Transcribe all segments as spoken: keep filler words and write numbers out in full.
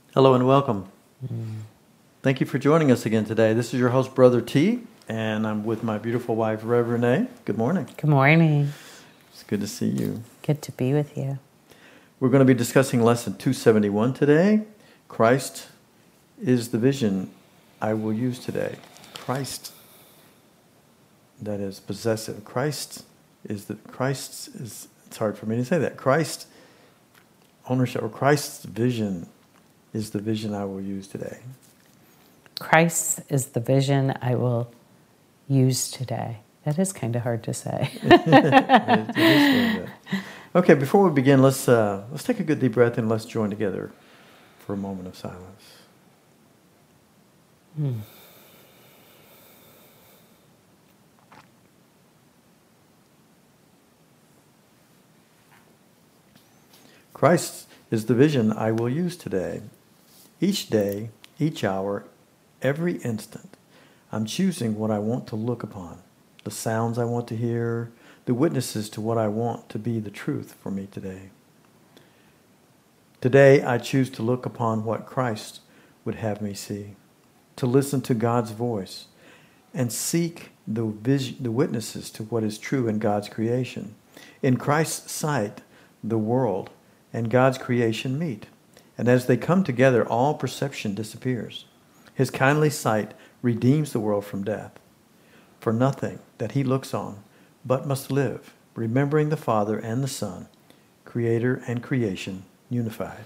Hello and welcome. Mm. Thank you for joining us again today. This is your host, Brother T, and I'm with my beautiful wife, Reverend Renee. Good morning. Good morning. It's good to see you. Good to be with you. We're going to be discussing Lesson two seventy-one today. Christ is the vision I will use today. Christ, that is possessive. Christ is the, Christ is, it's hard for me to say that. Christ, ownership, or Christ's vision is the vision I will use today. Christ is the vision I will use today. That is kind of hard to say. it, it is okay, before we begin, let's uh, let's take a good deep breath and let's join together for a moment of silence. Hmm. Christ is the vision I will use today. Each day, each hour, every instant, I'm choosing what I want to look upon, the sounds I want to hear, the witnesses to what I want to be the truth for me today. Today, I choose to look upon what Christ would have me see, to listen to God's voice, and seek the, vis- the witnesses to what is true in God's creation. In Christ's sight, the world and God's creation meet. And as they come together, all perception disappears. His kindly sight redeems the world from death. For nothing that he looks on but must live, remembering the Father and the Son, Creator and creation unified.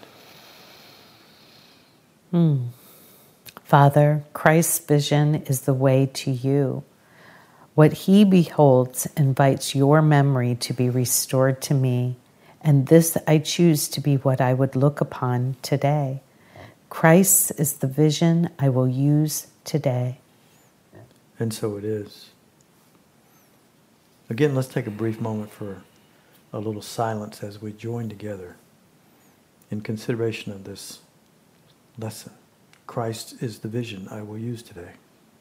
Hmm. Father, Christ's vision is the way to you. What he beholds invites your memory to be restored to me. And this I choose to be what I would look upon today. Christ is the vision I will use today. And so it is. Again, let's take a brief moment for a little silence as we join together in consideration of this lesson. Christ is the vision I will use today.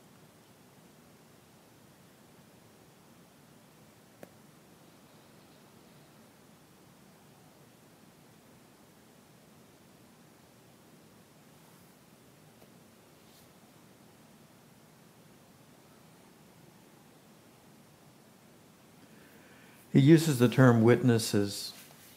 He uses the term witnesses,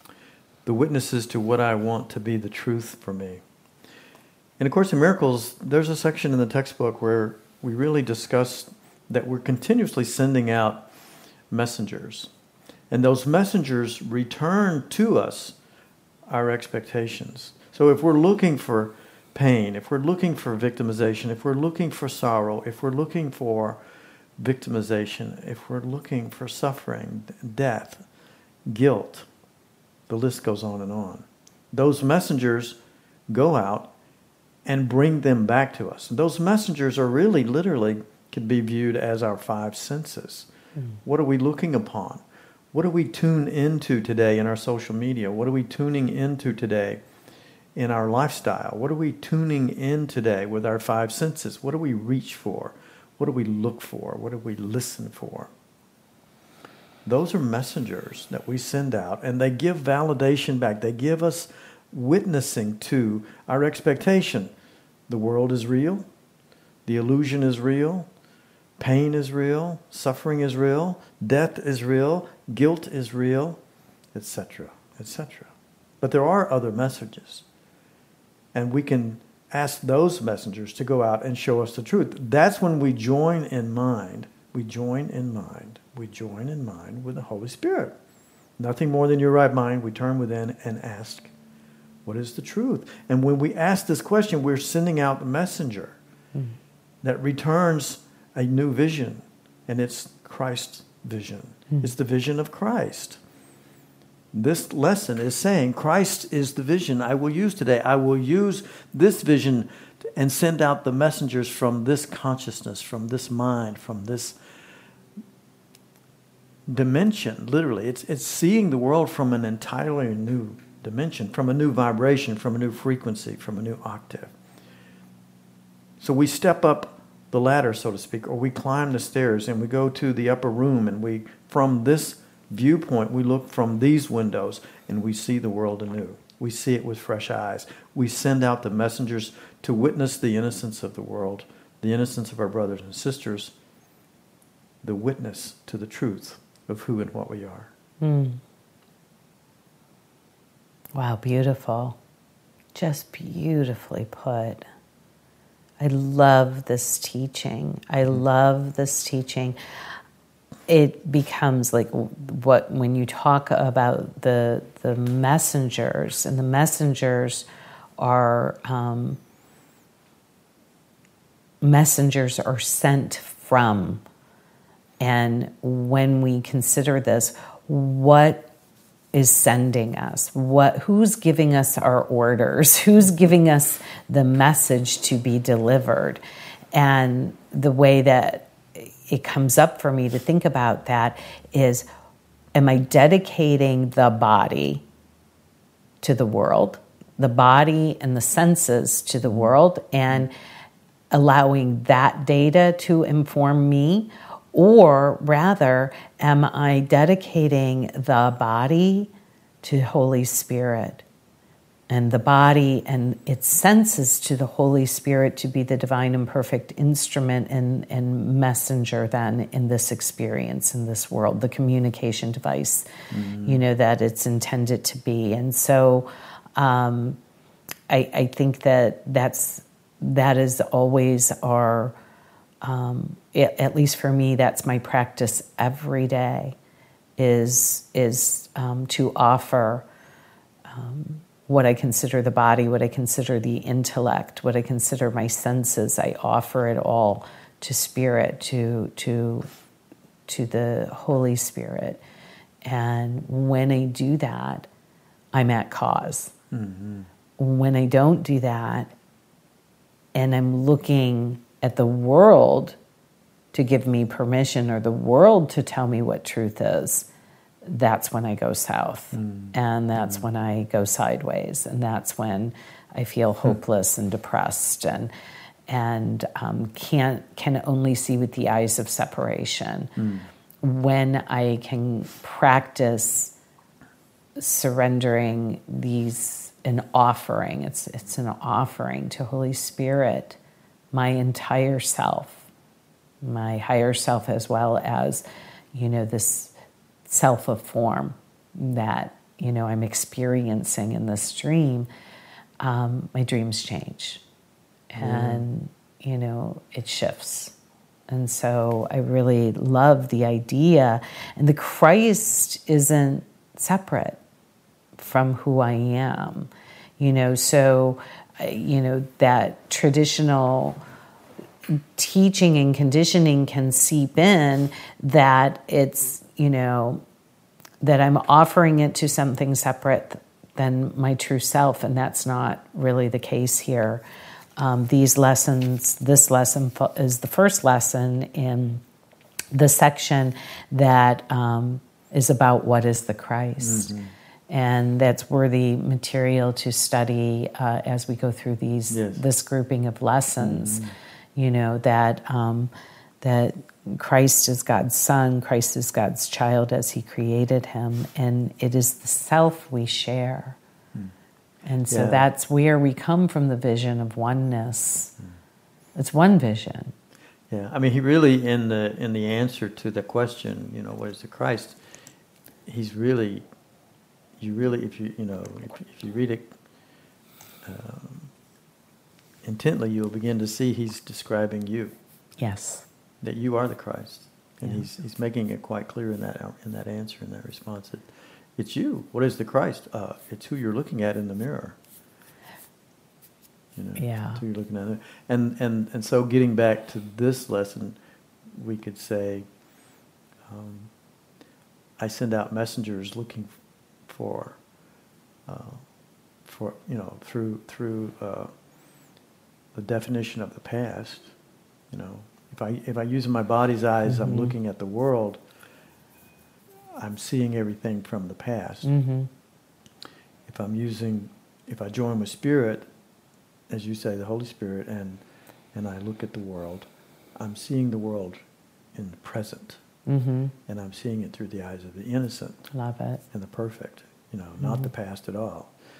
the witnesses to what I want to be the truth for me. In A Course in Miracles, there's a section in the textbook where we really discuss that we're continuously sending out messengers. And those messengers return to us our expectations. So if we're looking for pain, if we're looking for victimization, if we're looking for sorrow, if we're looking for victimization, if we're looking for suffering, death, guilt, the list goes on and on. Those messengers go out and bring them back to us. And those messengers are really, literally, can be viewed as our five senses. Mm. What are we looking upon? What do we tune into today in our social media? What are we tuning into today in our lifestyle? What are we tuning in today with our five senses? What do we reach for? What do we look for? What do we listen for? Those are messengers that we send out, and they give validation back. They give us witnessing to our expectation. The world is real. The illusion is real. Pain is real. Suffering is real. Death is real. Guilt is real, et cetera, et cetera. But there are other messages, and we can ask those messengers to go out and show us the truth. That's when we join in mind. We join in mind. We join in mind with the Holy Spirit. Nothing more than your right mind. We turn within and ask, what is the truth? And when we ask this question, we're sending out the messenger mm. that returns a new vision. And it's Christ's vision. Mm. It's the vision of Christ. This lesson is saying Christ is the vision I will use today. I will use this vision and send out the messengers from this consciousness, from this mind, from this dimension, literally. It's, it's seeing the world from an entirely new dimension, from a new vibration, from a new frequency, from a new octave. So we step up the ladder, so to speak, or we climb the stairs and we go to the upper room, and we, from this viewpoint, we look from these windows and we see the world anew. We see it with fresh eyes. We send out the messengers to witness the innocence of the world, the innocence of our brothers and sisters, the witness to the truth of who and what we are. Mm. Wow, beautiful. Just beautifully put. I love this teaching. I love this teaching. It becomes like what when you talk about the the messengers, and the messengers are um, messengers are sent from. And when we consider this, what is sending us? What? Who's giving us our orders? Who's giving us the message to be delivered? And the way that it comes up for me to think about that is, am I dedicating the body to the world, the body and the senses to the world, and allowing that data to inform me? Or rather, am I dedicating the body to Holy Spirit, and the body and its senses to the Holy Spirit to be the divine and perfect instrument and, and messenger then in this experience, in this world, the communication device, mm-hmm. you know, that it's intended to be. And so um, I, I think that that's, that is always our... Um, it, at least for me, that's my practice every day, is is um, to offer um, what I consider the body, what I consider the intellect, what I consider my senses. I offer it all to Spirit, to to to the Holy Spirit, and when I do that, I'm at cause. Mm-hmm. When I don't do that, and I'm looking at the world to give me permission, or the world to tell me what truth is, that's when I go south. Mm. And that's mm. when I go sideways. And that's when I feel hopeless mm. and depressed and and um, can't can only see with the eyes of separation. Mm. When I can practice surrendering these, an offering, it's it's an offering to Holy Spirit, my entire self, my higher self, as well as, you know, this self of form that, you know, I'm experiencing in this dream, um, my dreams change. And, mm. you know, it shifts. And so I really love the idea. And the Christ isn't separate from who I am, you know, so... you know, that traditional teaching and conditioning can seep in, that it's, you know, that I'm offering it to something separate than my true self, and that's not really the case here. Um, these lessons, this lesson is the first lesson in the section that um, is about what is the Christ. Mm-hmm. And that's worthy material to study uh, as we go through these yes. this grouping of lessons. Mm-hmm. You know, that um, that Christ is God's Son, Christ is God's child as He created Him, and it is the self we share. Mm. And so yeah. that's where we come from, the vision of oneness. Mm. It's one vision. Yeah, I mean, he really, in the in the answer to the question, you know, what is the Christ? He's really... You really, if you you know, if, if you read it um, intently, you'll begin to see he's describing you. Yes, that you are the Christ, and yeah. he's he's making it quite clear in that in that answer, in that response, that it's you. What is the Christ? Uh, it's who you're looking at in the mirror. You know, yeah. It's who you're looking at, and and and so getting back to this lesson, we could say, um, I send out messengers looking for. For, uh, for you know, through through uh, the definition of the past, you know, if I if I use my body's eyes, mm-hmm. I'm looking at the world. I'm seeing everything from the past. Mm-hmm. If I'm using, if I join with Spirit, as you say, the Holy Spirit, and and I look at the world, I'm seeing the world in the present. Mm-hmm. And I'm seeing it through the eyes of the innocent. Love it. And the perfect, you know, not mm-hmm. the past at all.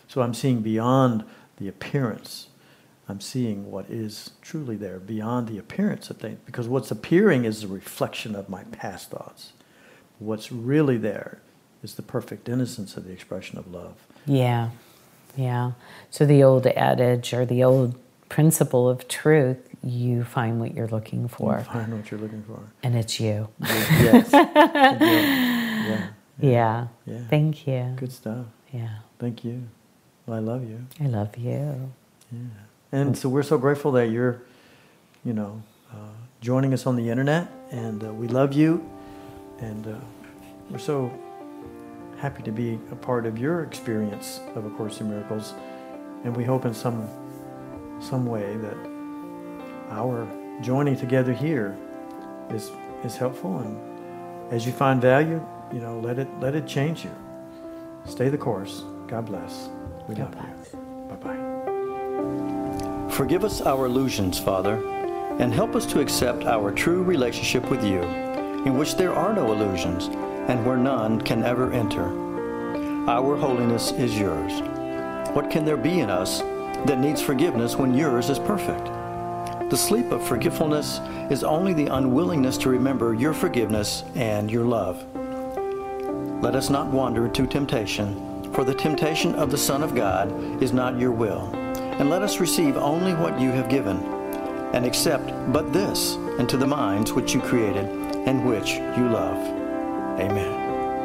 So I'm seeing beyond the appearance. I'm seeing what is truly there, beyond the appearance of things. Because what's appearing is a reflection of my past thoughts. What's really there is the perfect innocence of the expression of love. Yeah, yeah. So the old adage or the old principle of truth, you find what you're looking for. You find what you're looking for. And it's you. Yes. yeah. Yeah. Yeah. Yeah. Thank you. Good stuff. Yeah. Thank you. Well, I love you. I love you. Yeah. And so we're so grateful that you're, you know, uh, joining us on the internet, and uh, we love you, and uh, we're so happy to be a part of your experience of A Course in Miracles, and we hope in some some way that our joining together here is is helpful, and as you find value, you know, let it let it change you. Stay the course. God bless. We God love bless. you. Bye-bye. Forgive us our illusions, Father, and help us to accept our true relationship with you, in which there are no illusions, and where none can ever enter. Our holiness is yours. What can there be in us that needs forgiveness when yours is perfect? The sleep of forgetfulness is only the unwillingness to remember your forgiveness and your love. Let us not wander to temptation, for the temptation of the Son of God is not your will. And let us receive only what you have given, and accept but this into the minds which you created and which you love. Amen.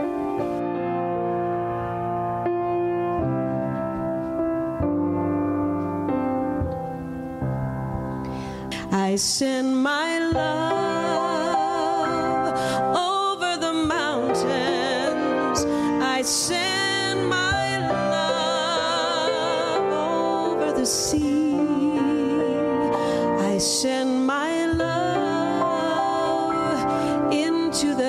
I send my love over the mountains. I send my love over the sea. I send my love into the